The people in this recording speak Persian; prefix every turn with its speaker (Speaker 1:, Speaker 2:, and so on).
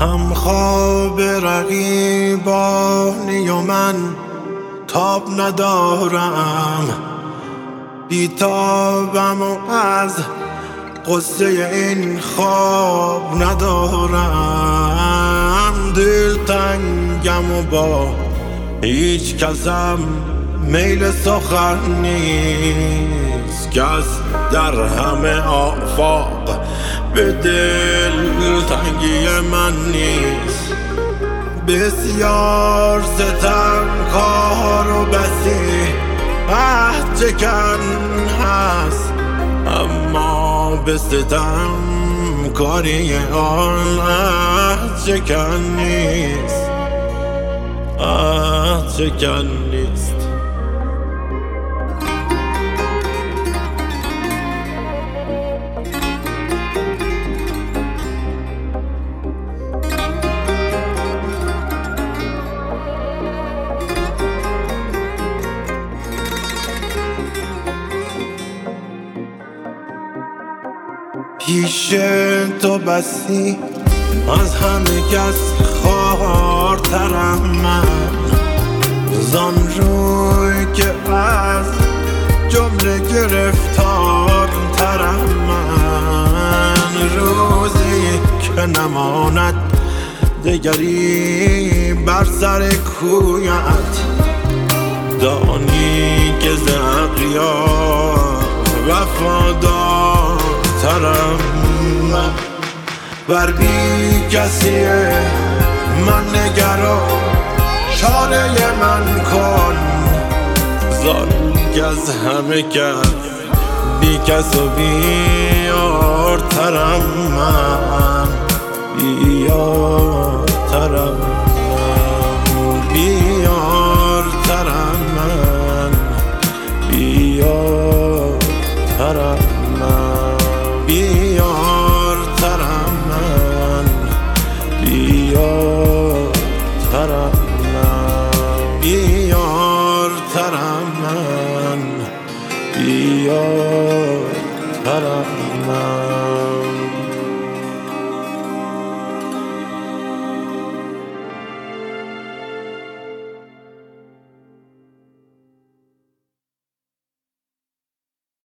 Speaker 1: هم خواب رقیبانی و من تاب ندارم، بیتابم و از قصه این خواب ندارم. دلتنگم و با هیچ کسم میل سخن نیست، کس در همه آفاق به دلتنگی من نیست. بسیار ستمکار و بسی عهد چکن هست، اما به ستم کاری آن عهد چکن نیست، عهد چکن نیست. پیش تو بسی از همه کس خوارترم من، زان روی که از جمله گرفتارترم من. روزی که نماند دگری بر سر کویت، دانی که ز اغیار وفادارترم من. بر بی کسی من نگرا، چاره من کن، زان که از همه کس بی کس و بیارترم من، بیارترم من، بیارترم من، بیارترم من، بیارترم من، بیارترم من، بیارترم من، بیارترم من.